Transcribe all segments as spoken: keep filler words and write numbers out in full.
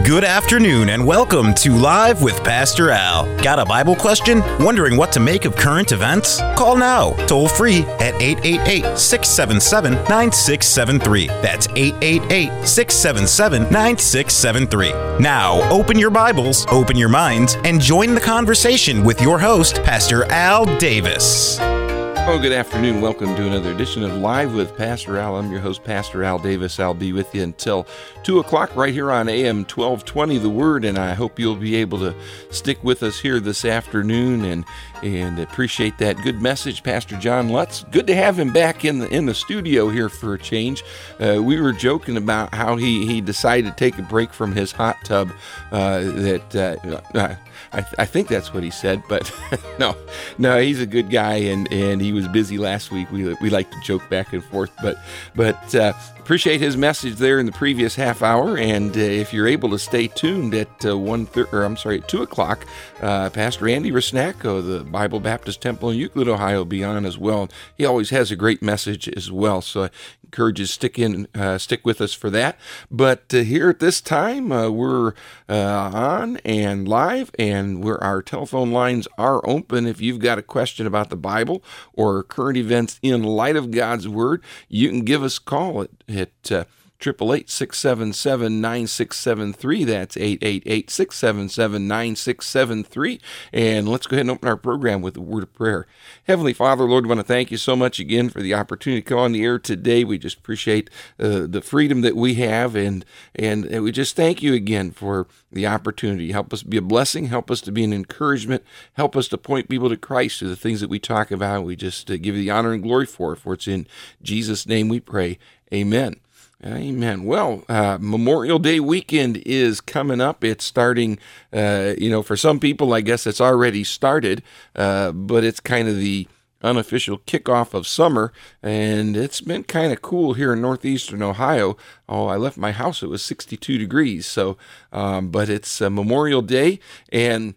Good afternoon and welcome to Live with Pastor Al. Got a Bible question? Wondering what to make of current events? Call now, toll free at eight eight eight, six seven seven, nine six seven three. That's eight eight eight, six seven seven, nine six seven three. Now, open your Bibles, open your minds, and join the conversation with your host, Pastor Al Davis. Oh, good afternoon. Welcome to another edition of Live with Pastor Al. I'm your host, Pastor Al Davis. I'll be with you until two o'clock right here on A M twelve twenty, The Word, and I hope you'll be able to stick with us here this afternoon and and appreciate that good message, Pastor John Lutz. Good to have him back in the in the studio here for a change. Uh, we were joking about how he, he decided to take a break from his hot tub. Uh, that uh, I, I think that's what he said, but no, no, he's a good guy, and, and he was busy last week. We we like to joke back and forth, but but uh, appreciate his message there in the previous half hour. And uh, if you're able to stay tuned at uh, one thir- or I'm sorry, at two o'clock, uh, Pastor Andy Rusnacko, the Bible Baptist Temple in Euclid, Ohio, will be on as well. He always has a great message as well, so I encourage you to stick in, uh, stick with us for that. But uh, here at this time, uh, we're uh, on and live, and where our telephone lines are open. If you've got a question about the Bible or current events in light of God's Word, you can give us a call at, at uh, eight eight eight, six seven seven, nine six seven three. That's eight eight eight, six seven seven, nine six seven three. And let's go ahead and open our program with a word of prayer. Heavenly Father, Lord, we want to thank you so much again for the opportunity to come on the air today. We just appreciate uh, the freedom that we have, and, and and we just thank you again for the opportunity. Help us be a blessing. Help us to be an encouragement. Help us to point people to Christ, to the things that we talk about. We just uh, give you the honor and glory for it, for it's in Jesus' name we pray. Amen. Amen. Well, uh, Memorial Day weekend is coming up. It's starting, uh, you know, for some people, I guess it's already started, uh, but it's kind of the unofficial kickoff of summer, and it's been kind of cool here in northeastern Ohio. Oh, I left my house, it was sixty-two degrees, so, um, but it's uh, Memorial Day, and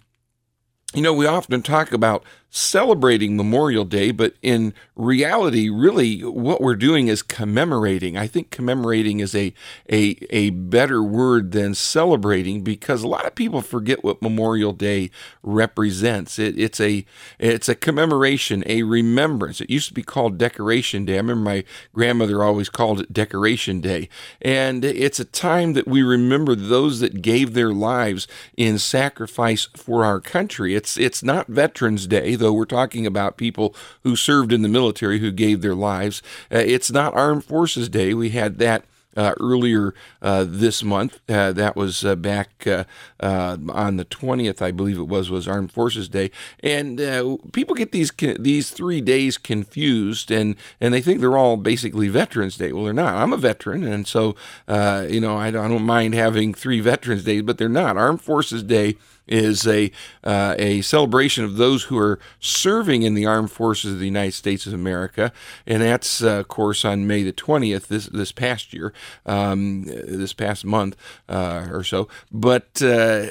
you know, we often talk about celebrating Memorial Day, but in reality, really, what we're doing is commemorating. I think commemorating is a, a, a better word than celebrating, because a lot of people forget what Memorial Day represents. It, it's a it's a commemoration, a remembrance. It used to be called Decoration Day. I remember my grandmother always called it Decoration Day. And it's a time that we remember those that gave their lives in sacrifice for our country. It's it's not Veterans Day, though we're talking about people who served in the military who gave their lives. Uh, it's not Armed Forces Day. We had that uh, earlier uh, this month. Uh, that was uh, back uh, uh, on the twentieth, I believe it was, was Armed Forces Day. And uh, people get these these three days confused, and, and they think they're all basically Veterans Day. Well, they're not. I'm a veteran, and so, uh, you know, I don't, I don't mind having three Veterans Days, but they're not. Armed Forces Day is a uh, a celebration of those who are serving in the armed forces of the United States of America, and that's, uh, of course, on May the twentieth, this this past year, um, this past month uh, or so. But uh,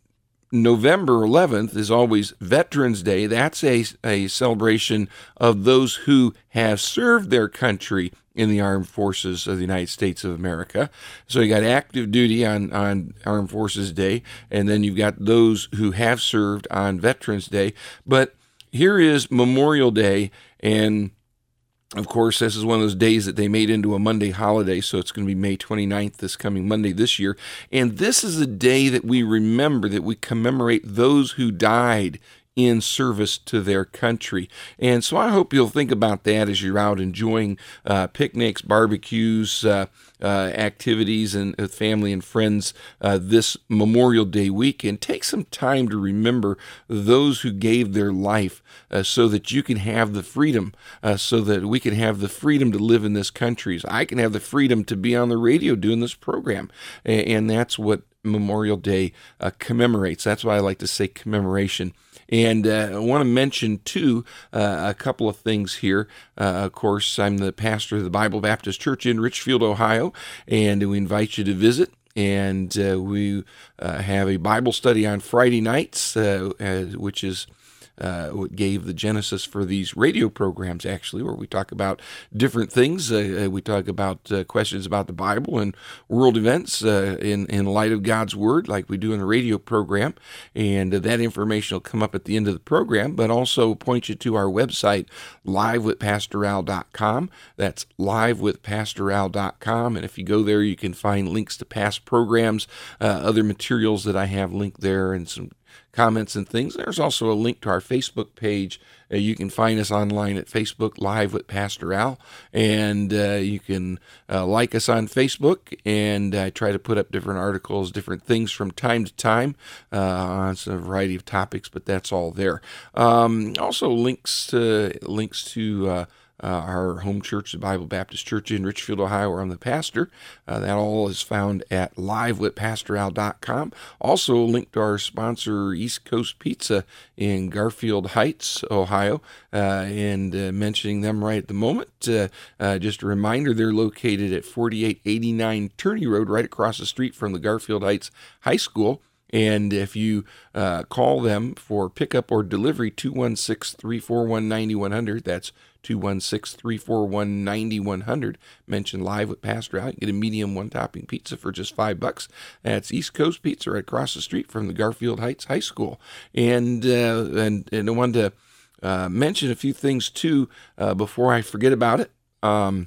November eleventh is always Veterans Day. That's a, a celebration of those who have served their country in the armed forces of the United States of America. So you got active duty on, on Armed Forces Day, and then you've got those who have served on Veterans Day. But here is Memorial Day, and of course, this is one of those days that they made into a Monday holiday, so it's going to be May twenty-ninth, this coming Monday this year. And this is a day that we remember, that we commemorate those who died in service to their country. And so I hope you'll think about that as you're out enjoying uh, picnics, barbecues, uh, uh, activities, and with family and friends uh, this Memorial Day weekend. Take some time to remember those who gave their life uh, so that you can have the freedom, uh, so that we can have the freedom to live in this country. So I can have the freedom to be on the radio doing this program. And, and that's what Memorial Day uh, commemorates. That's why I like to say commemoration. And uh, I want to mention, too, uh, a couple of things here. Uh, of course, I'm the pastor of the Bible Baptist Church in Richfield, Ohio, and we invite you to visit. And uh, we uh, have a Bible study on Friday nights, uh, uh, which is uh, what gave the genesis for these radio programs, actually, where we talk about different things. Uh, we talk about uh, questions about the Bible and world events uh, in, in light of God's Word, like we do in the radio program. And uh, that information will come up at the end of the program, but also point you to our website, live with pastor al dot com. That's live with pastor al dot com. And if you go there, you can find links to past programs, uh, other materials that I have linked there, and some comments and things. There's also a link to our Facebook page. Uh, you can find us online at Facebook, Live with Pastor Al, and uh, you can uh, like us on Facebook, and I try to put up different articles, different things from time to time uh, on a variety of topics, but that's all there. Um, also links to, links to uh, Uh, our home church, the Bible Baptist Church in Richfield, Ohio, where I'm the pastor. Uh, that all is found at live with pastor al dot com. Also, a link to our sponsor, East Coast Pizza in Garfield Heights, Ohio, uh, and uh, mentioning them right at the moment. Uh, uh, just a reminder, they're located at forty-eight eighty-nine Turney Road, right across the street from the Garfield Heights High School. And if you uh, call them for pickup or delivery, two one six, three four one, nine one zero zero, that's two one six, three four one, nine one zero zero, mention Live with Pastor Al. You can get a medium one-topping pizza for just five bucks. That's East Coast Pizza right across the street from the Garfield Heights High School. And, uh, and, and I wanted to uh, mention a few things, too, uh, before I forget about it. Um,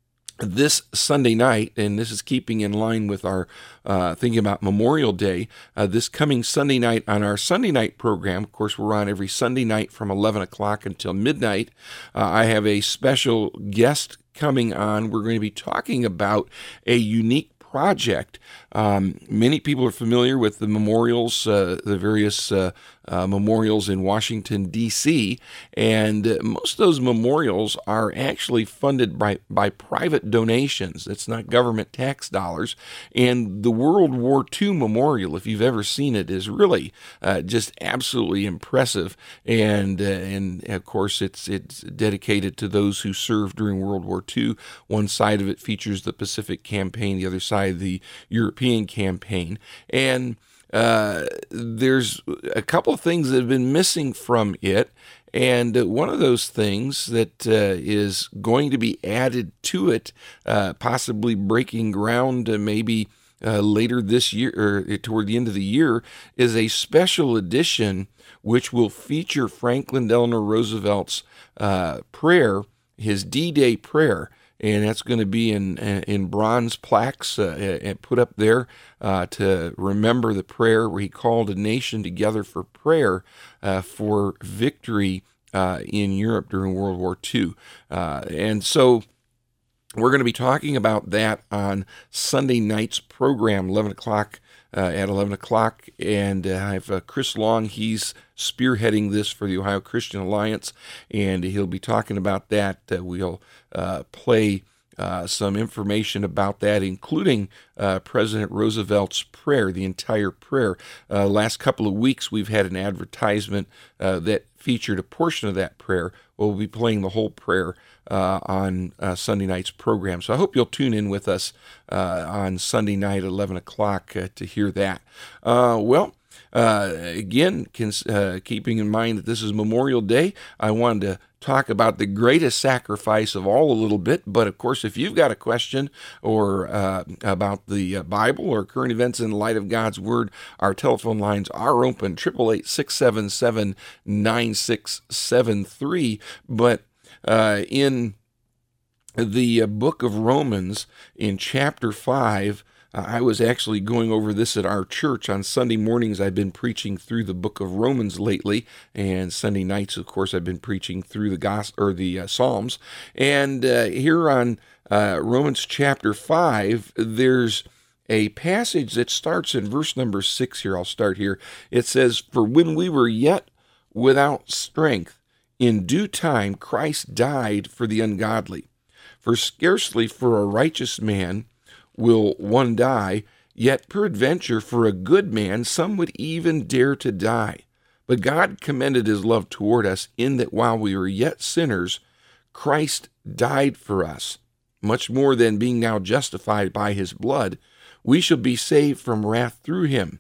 This Sunday night, and this is keeping in line with our uh, thinking about Memorial Day, uh, this coming Sunday night on our Sunday night program, of course, we're on every Sunday night from eleven o'clock until midnight. Uh, I have a special guest coming on. We're going to be talking about a unique project. Um, many people are familiar with the memorials, uh, the various uh, uh, memorials in Washington, D C, and uh, most of those memorials are actually funded by, by private donations. It's not government tax dollars. And the World War Two Memorial, if you've ever seen it, is really uh, just absolutely impressive. And, uh, and of course, it's, it's dedicated to those who served during World War Two. One side of it features the Pacific Campaign, the other side, the European Campaign. And uh, there's a couple of things that have been missing from it. And one of those things that uh, is going to be added to it, uh, possibly breaking ground uh, maybe uh, later this year or toward the end of the year, is a special edition which will feature Franklin Delano Roosevelt's uh, prayer, his D-Day prayer. And that's going to be in in bronze plaques uh, and put up there uh, to remember the prayer where he called a nation together for prayer uh, for victory uh, in Europe during World War Two. Uh, and so we're going to be talking about that on Sunday night's program, eleven o'clock. Uh, at eleven o'clock, and uh, I have uh, Chris Long. He's spearheading this for the Ohio Christian Alliance, and he'll be talking about that. Uh, we'll uh, play uh, some information about that, including uh, President Roosevelt's prayer, the entire prayer. Uh, last couple of weeks, we've had an advertisement uh, that featured a portion of that prayer. We'll be playing the whole prayer Uh, on uh, Sunday night's program. So I hope you'll tune in with us uh, on Sunday night at eleven o'clock uh, to hear that. Uh, well, uh, again, cons- uh, keeping in mind that this is Memorial Day, I wanted to talk about the greatest sacrifice of all a little bit. But of course, if you've got a question or uh, about the uh, Bible or current events in light of God's Word, our telephone lines are open, eight eight eight, six seven seven, nine six seven three. But Uh, in the uh, book of Romans, in chapter five, uh, I was actually going over this at our church on Sunday mornings. I've been preaching through the book of Romans lately, and Sunday nights, of course, I've been preaching through the gospel or the uh, Psalms. And uh, here on uh, Romans chapter five, there's a passage that starts in verse number six. Here, I'll start here. It says, "For when we were yet without strength, in due time Christ died for the ungodly. For scarcely for a righteous man will one die, yet peradventure for a good man some would even dare to die. But God commended his love toward us, in that while we were yet sinners, Christ died for us. Much more than being now justified by his blood, we shall be saved from wrath through him.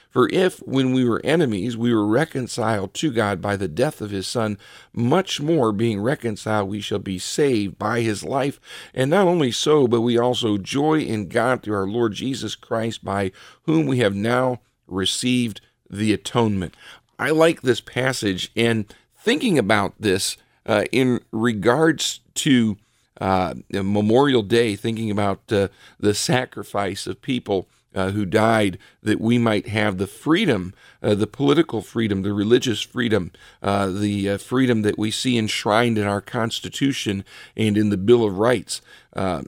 For if, when we were enemies, we were reconciled to God by the death of his Son, much more, being reconciled, we shall be saved by his life. And not only so, but we also joy in God through our Lord Jesus Christ, by whom we have now received the atonement. I like this passage, and thinking about this uh, in regards to uh, Memorial Day, thinking about uh, the sacrifice of people uh, who died that we might have the freedom, uh, the political freedom, the religious freedom, uh, the uh, freedom that we see enshrined in our Constitution and in the Bill of Rights. Uh,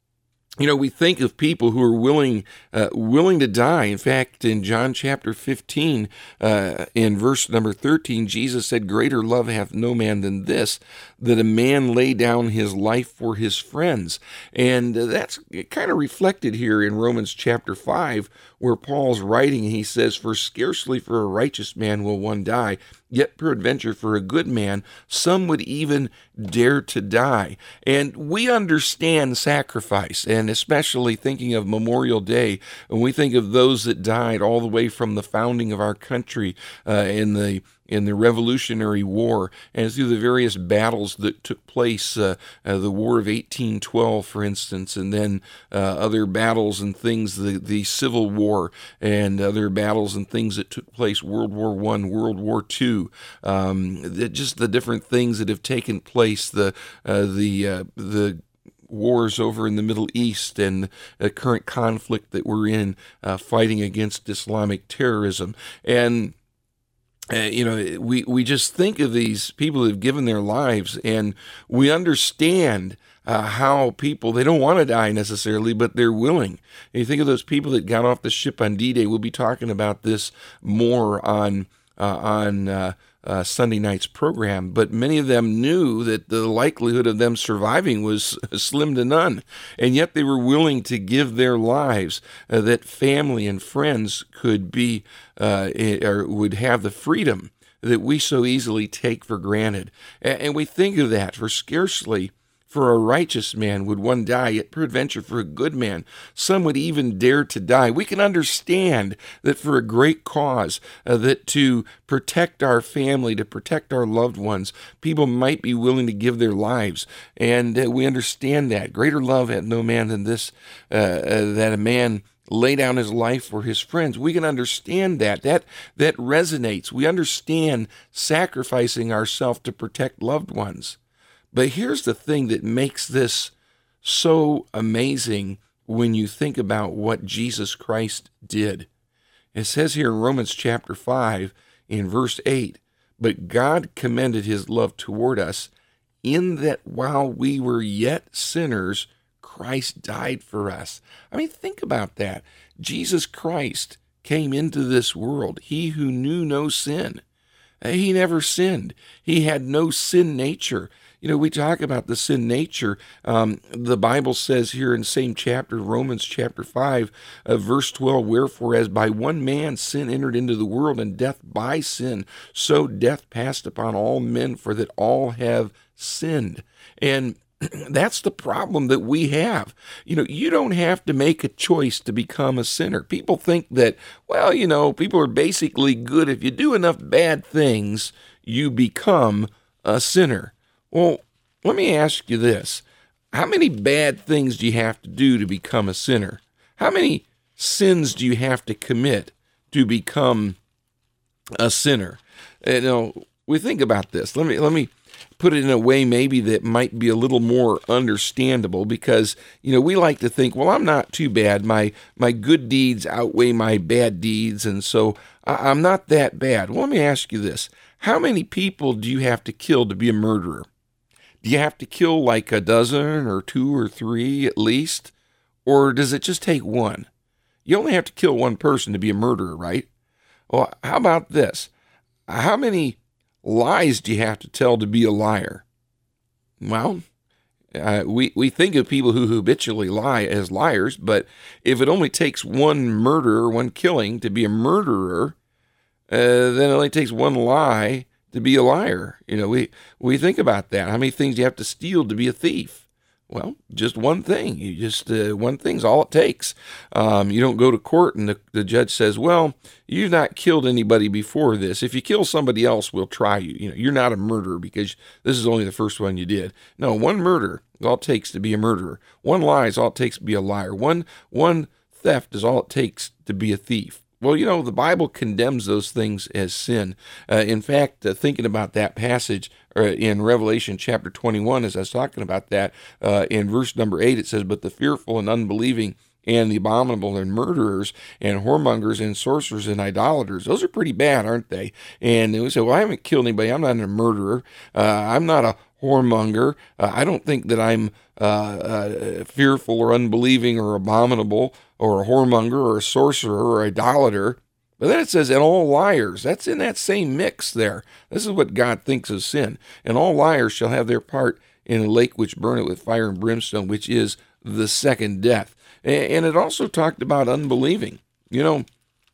You know, we think of people who are willing uh, willing to die. In fact, in John chapter fifteen, uh, in verse number thirteen, Jesus said, "Greater love hath no man than this, that a man lay down his life for his friends." And uh, that's kind of reflected here in Romans chapter five, where Paul's writing, and he says, "For scarcely for a righteous man will one die, yet peradventure for a good man, some would even dare to die." And we understand sacrifice, and especially thinking of Memorial Day, when we think of those that died all the way from the founding of our country uh, in the in the Revolutionary War, and through the various battles that took place, uh, uh, the War of eighteen twelve, for instance, and then uh, other battles and things, the, the Civil War, and other battles and things that took place, World War One, World War Two, um, the, just the different things that have taken place, the uh, the uh, the wars over in the Middle East, and the current conflict that we're in, uh, fighting against Islamic terrorism. And Uh, you know, we, we just think of these people who have given their lives, and we understand uh, how people, they don't want to die necessarily, but they're willing. And you think of those people that got off the ship on D-Day. We'll be talking about this more on uh, on uh, uh, Sunday night's program, but many of them knew that the likelihood of them surviving was slim to none, and yet they were willing to give their lives uh, that family and friends could be uh, or would have the freedom that we so easily take for granted. And we think of that, for scarcely for a righteous man would one die, yet peradventure for a good man some would even dare to die. We can understand that for a great cause, uh, that to protect our family, to protect our loved ones, people might be willing to give their lives. And uh, we understand that. Greater love hath no man than this, uh, uh, that a man lay down his life for his friends. We can understand that. That that resonates. We understand sacrificing ourselves to protect loved ones. But here's the thing that makes this so amazing when you think about what Jesus Christ did. It says here in Romans chapter five, in verse eight, "But God commended his love toward us, in that while we were yet sinners, Christ died for us." I mean, think about that. Jesus Christ came into this world, he who knew no sin. He never sinned. He had no sin nature. You know, we talk about the sin nature. Um, the Bible says here in the same chapter, Romans chapter five, uh, verse twelve, "Wherefore as by one man sin entered into the world, and death by sin, so death passed upon all men, for that all have sinned." And that's the problem that we have. You know, you don't have to make a choice to become a sinner. People think that, well, you know, people are basically good. If you do enough bad things, you become a sinner. Well, let me ask you this. How many bad things do you have to do to become a sinner? How many sins do you have to commit to become a sinner? You know, we think about this. Let me, let me, put it in a way maybe that might be a little more understandable, because, you know, we like to think, well, I'm not too bad. My my good deeds outweigh my bad deeds, and so I, I'm not that bad. Well, let me ask you this. How many people do you have to kill to be a murderer? Do you have to kill like a dozen or two or three at least? Or does it just take one? You only have to kill one person to be a murderer, right? Well, how about this? How many lies do you have to tell to be a liar? Well, uh, we, we think of people who habitually lie as liars, but if it only takes one murder, one killing to be a murderer, uh, then it only takes one lie to be a liar. You know, we, we think about that. How many things do you have to steal to be a thief? Well, just one thing. You just uh, one thing's all it takes. Um, you don't go to court and the, the judge says, "Well, you've not killed anybody before this. If you kill somebody else, we'll try you. You know, you're not a murderer because this is only the first one you did." No, one murder is all it takes to be a murderer. One lie is all it takes to be a liar. One one theft is all it takes to be a thief. Well, you know, the Bible condemns those things as sin. Uh, in fact, uh, thinking about that passage uh, in Revelation chapter twenty-one, as I was talking about that, uh, in verse number eight, it says, "But the fearful and unbelieving and the abominable and murderers and whoremongers and sorcerers and idolaters," those are pretty bad, aren't they? And we say, well, I haven't killed anybody. I'm not a murderer. Uh, I'm not a whoremonger. Uh, I don't think that I'm uh, uh, fearful or unbelieving or abominable or a whoremonger or a sorcerer or idolater. But then it says, and all liars. That's in that same mix there. This is what God thinks of sin. "And all liars shall have their part in a lake which burneth with fire and brimstone, which is the second death." And it also talked about unbelieving. You know,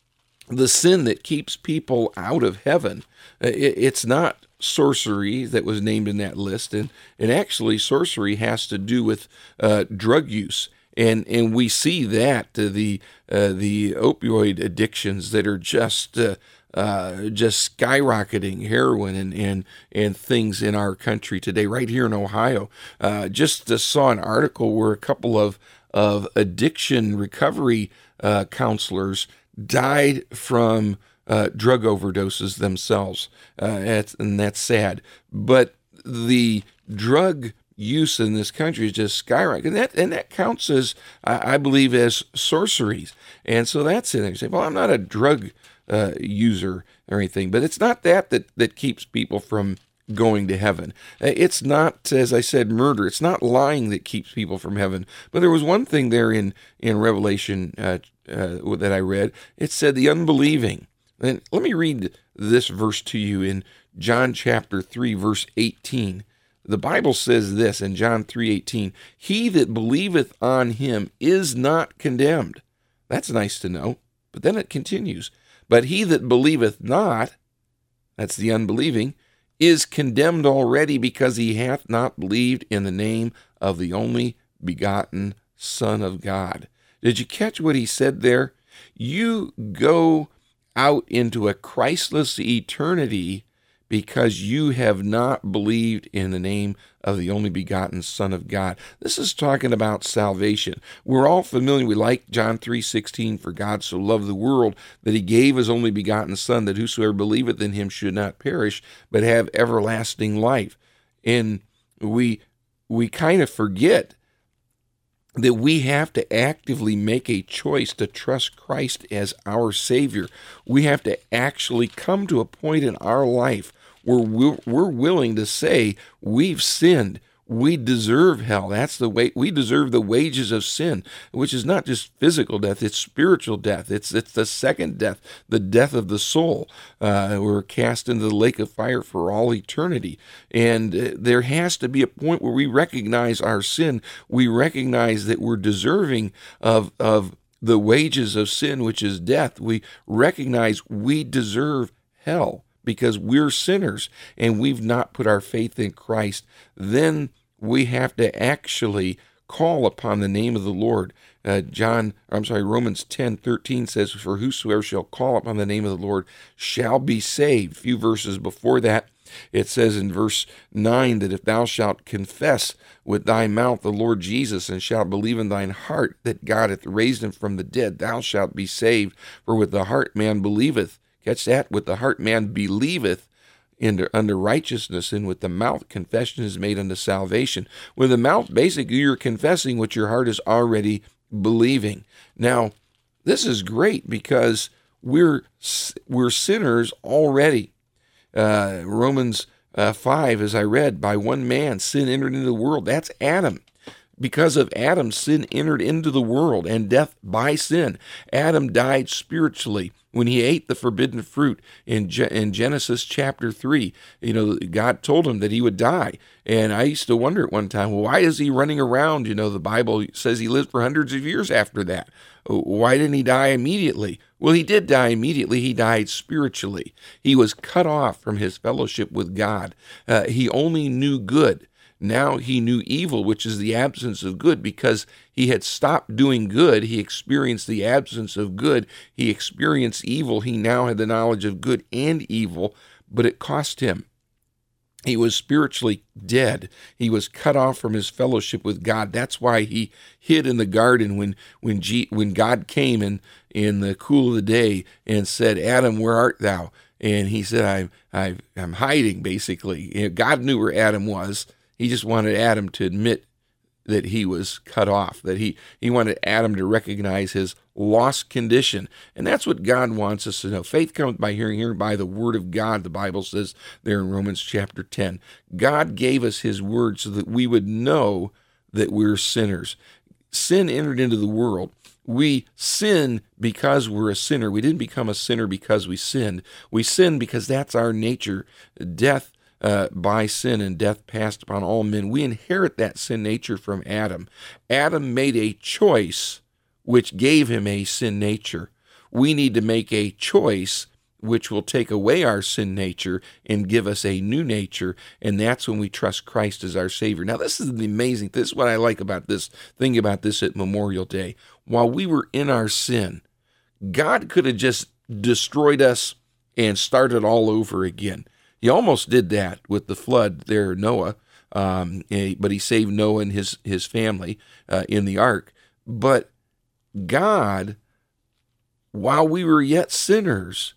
the sin that keeps people out of heaven, it's not sorcery that was named in that list. And, and actually, sorcery has to do with uh, drug use. And and we see that uh, the uh, the opioid addictions that are just uh, uh, just skyrocketing, heroin and, and and things in our country today, right here in Ohio. Uh, just uh, saw an article where a couple of of addiction recovery uh, counselors died from uh, drug overdoses themselves, uh, that's, and that's sad. But the drug use in this country is just skyrocketing, and that, and that counts as, I, I believe, as sorceries. And so that's it. You say, well, I'm not a drug uh, user or anything, but it's not that, that that keeps people from going to heaven. It's not, as I said, murder. It's not lying that keeps people from heaven. But there was one thing there in, in Revelation uh, uh, that I read. It said the unbelieving. And let me read this verse to you in John chapter three, verse eighteen. The Bible says this in John three eighteen, "He that believeth on him is not condemned." That's nice to know. But then it continues, "But he that believeth not," that's the unbelieving, "is condemned already, because he hath not believed in the name of the only begotten Son of God." Did you catch what he said there? You go out into a Christless eternity because you have not believed in the name of the only begotten Son of God. This is talking about salvation. We're all familiar. We like John three sixteen, "For God so loved the world that he gave his only begotten Son, that whosoever believeth in him should not perish, but have everlasting life." And we we kind of forget that we have to actively make a choice to trust Christ as our Savior. We have to actually come to a point in our life where we're, we're willing to say, we've sinned. We deserve hell. That's the way we deserve the wages of sin, which is not just physical death; it's spiritual death. It's it's the second death, the death of the soul. Uh, we're cast into the lake of fire for all eternity. And uh, there has to be a point where we recognize our sin. We recognize that we're deserving of of the wages of sin, which is death. We recognize we deserve hell because we're sinners and we've not put our faith in Christ. Then we have to actually call upon the name of the Lord. Uh, John, I'm sorry, Romans ten thirteen says, "For whosoever shall call upon the name of the Lord shall be saved." A few verses before that, it says in verse nine that if thou shalt confess with thy mouth the Lord Jesus, and shalt believe in thine heart that God hath raised him from the dead, thou shalt be saved. For with the heart man believeth, catch that, with the heart man believeth into, unto righteousness, and with the mouth confession is made unto salvation. With the mouth, basically, you're confessing what your heart is already believing. Now, this is great because we're we're sinners already. Uh, Romans uh, five, as I read, by one man sin entered into the world. That's Adam. Because of Adam, sin entered into the world, and death by sin. Adam died spiritually when he ate the forbidden fruit in, Ge- in Genesis chapter three. You know, God told him that he would die. And I used to wonder at one time, well, why is he running around? You know, the Bible says he lived for hundreds of years after that. Why didn't he die immediately? Well, he did die immediately. He died spiritually. He was cut off from his fellowship with God. Uh, he only knew good. Now he knew evil, which is the absence of good. Because he had stopped doing good, he experienced the absence of good. He experienced evil. He now had the knowledge of good and evil, but it cost him. He was spiritually dead. He was cut off from his fellowship with God. That's why he hid in the garden when when, G, when God came in, in the cool of the day and said, Adam, where art thou? And he said, I'm, I'm, I'm hiding, basically. You know, God knew where Adam was. He just wanted Adam to admit that he was cut off, that he, he wanted Adam to recognize his lost condition. And that's what God wants us to know. Faith comes by hearing, hearing by the word of God, the Bible says there in Romans chapter ten. God gave us his word so that we would know that we're sinners. Sin entered into the world. We sin because we're a sinner. We didn't become a sinner because we sinned. We sinned because that's our nature. Death Uh, by sin and death passed upon all men. We inherit that sin nature from Adam. Adam made a choice which gave him a sin nature. We need to make a choice which will take away our sin nature and give us a new nature, and that's when we trust Christ as our Savior. Now, this is the amazing, this is what I like about this, thinking about this at Memorial Day. While we were in our sin, God could have just destroyed us and started all over again. He almost did that with the flood there, Noah, um, but he saved Noah and his, his family uh, in the ark. But God, while we were yet sinners,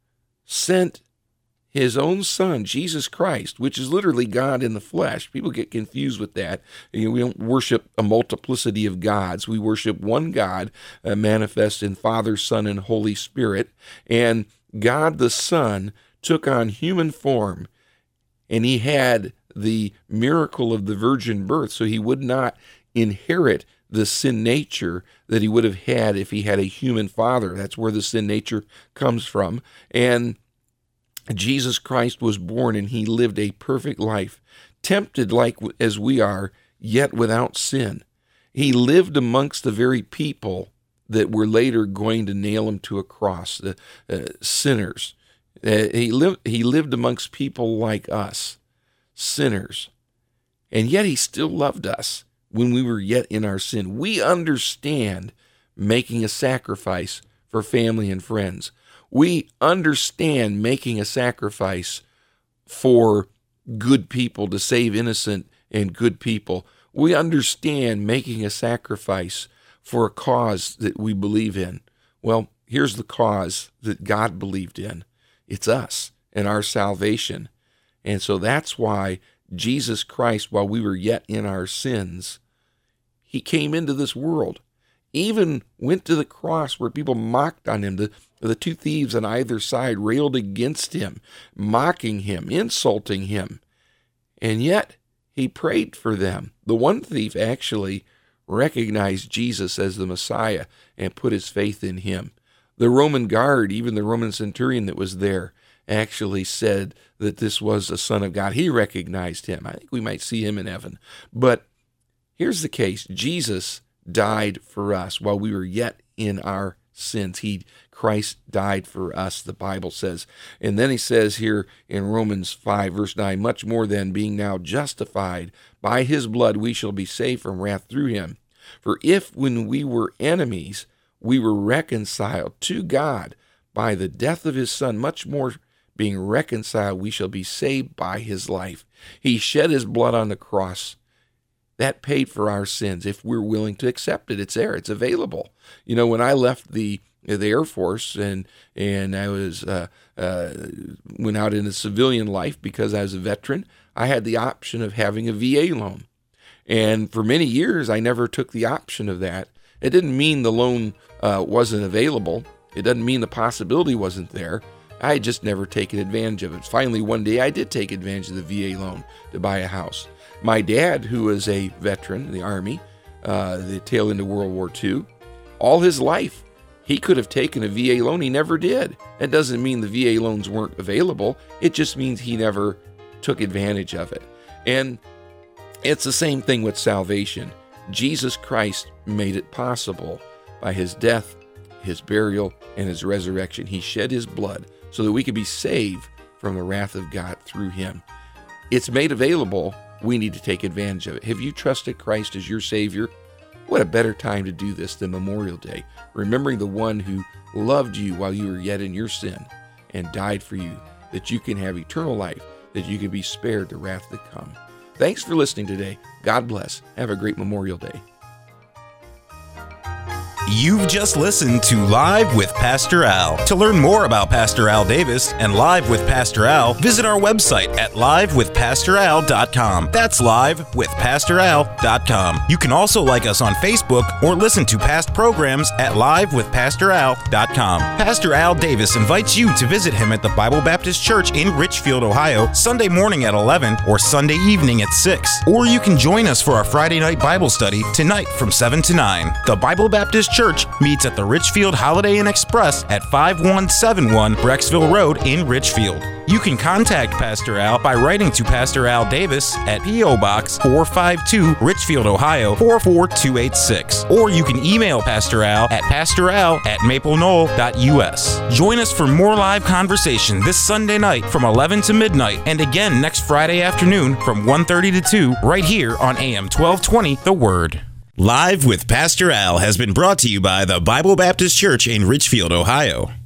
sent his own son, Jesus Christ, which is literally God in the flesh. People get confused with that. You know, we don't worship a multiplicity of gods. We worship one God uh, manifest in Father, Son, and Holy Spirit. And God the Son took on human form, and he had the miracle of the virgin birth, so he would not inherit the sin nature that he would have had if he had a human father. That's where the sin nature comes from. And Jesus Christ was born, and he lived a perfect life, tempted like as we are, yet without sin. He lived amongst the very people that were later going to nail him to a cross, the uh, sinners. Uh, he lived he lived amongst people like us, sinners, and yet he still loved us when we were yet in our sin. We understand making a sacrifice for family and friends. We understand making a sacrifice for good people to save innocent and good people. We understand making a sacrifice for a cause that we believe in. Well, here's the cause that God believed in. It's us and our salvation. And so that's why Jesus Christ, while we were yet in our sins, he came into this world, even went to the cross where people mocked on him. The, the two thieves on either side railed against him, mocking him, insulting him. And yet he prayed for them. The one thief actually recognized Jesus as the Messiah and put his faith in him. The Roman guard, even the Roman centurion that was there, actually said that this was the Son of God. He recognized him. I think we might see him in heaven. But here's the case. Jesus died for us while we were yet in our sins. He, Christ died for us, the Bible says. And then he says here in Romans five, verse nine, much more than being now justified by his blood, we shall be saved from wrath through him. For if when we were enemies, we were reconciled to God by the death of his Son, much more being reconciled, we shall be saved by his life. He shed his blood on the cross. That paid for our sins if we're willing to accept it. It's there. It's available. You know, when I left the the Air Force and and I was uh, uh, went out into civilian life because I was a veteran, I had the option of having a V A loan. And for many years, I never took the option of that. It didn't mean the loan uh, wasn't available. It doesn't mean the possibility wasn't there. I had just never taken advantage of it. Finally, one day, I did take advantage of the V A loan to buy a house. My dad, who was a veteran in the Army, uh, the tail end of World War Two, all his life, he could have taken a V A loan. He never did. That doesn't mean the V A loans weren't available. It just means he never took advantage of it. And it's the same thing with salvation. Jesus Christ made it possible by his death, his burial, and his resurrection. He shed his blood so that we could be saved from the wrath of God through him. It's made available we need to take advantage of it. Have you trusted Christ as your Savior? What a better time to do this than Memorial Day, remembering the one who loved you while you were yet in your sin and died for you, that you can have eternal life, that you can be spared the wrath to come. Thanks for listening today. God bless. Have a great Memorial Day. You've just listened to Live with Pastor Al. To learn more about Pastor Al Davis and Live with Pastor Al, visit our website at live with pastor al dot com. That's live with pastor al dot com. You can also like us on Facebook or listen to past programs at live with pastor al dot com. Pastor Al Davis invites you to visit him at the Bible Baptist Church in Richfield, Ohio, Sunday morning at eleven or Sunday evening at six. Or you can join us for our Friday night Bible study tonight from seven to nine. The Bible Baptist Church meets at the Richfield Holiday Inn Express at five one seven one Brecksville Road in Richfield. You can contact Pastor Al by writing to Pastor Al Davis at P O Box four five two, Richfield, Ohio four four two eight six. Or you can email Pastor Al at pastoral at maple knoll dot u s. Join us for more live conversation this Sunday night from eleven to midnight, and again next Friday afternoon from one thirty to two, right here on A M twelve twenty, The Word. Live with Pastor Al has been brought to you by the Bible Baptist Church in Richfield, Ohio.